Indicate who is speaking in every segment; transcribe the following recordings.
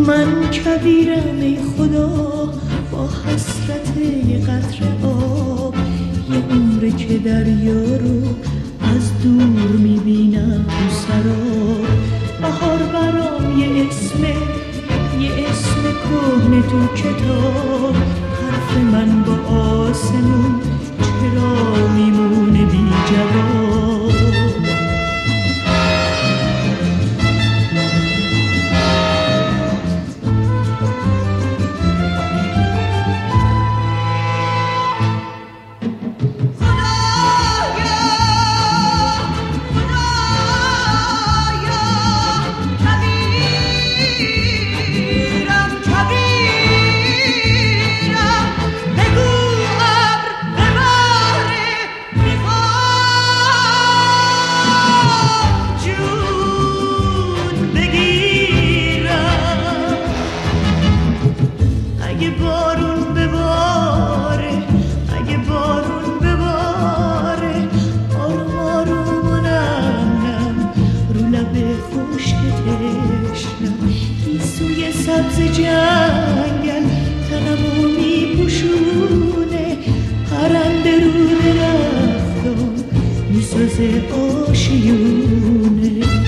Speaker 1: من کبیرم ای خدا با حسرت یه قطره آب، یه عمره که دریا رو از دور میبینم تو سراب. بهار برام یه اسم کهنه تو کتاب، حرف من با آسمون چرا میمونه بی جواب. سبز جنگل تنمو میپوشونه، پرنده رو درختان میسازه آشیونه.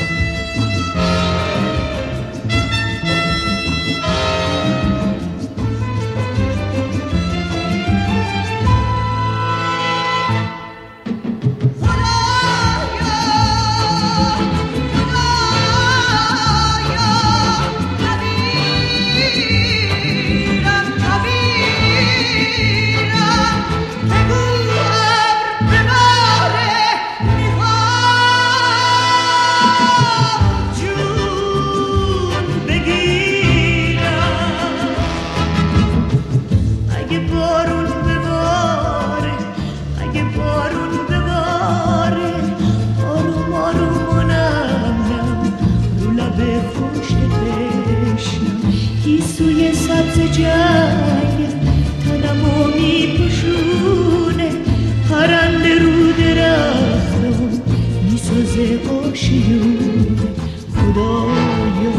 Speaker 1: گیسوی سبز جنگل تنمو میپوشونه، پرنده رو درختان میسازه آشیونه. خدایا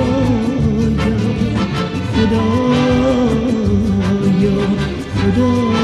Speaker 1: خدایا خدایا خدایا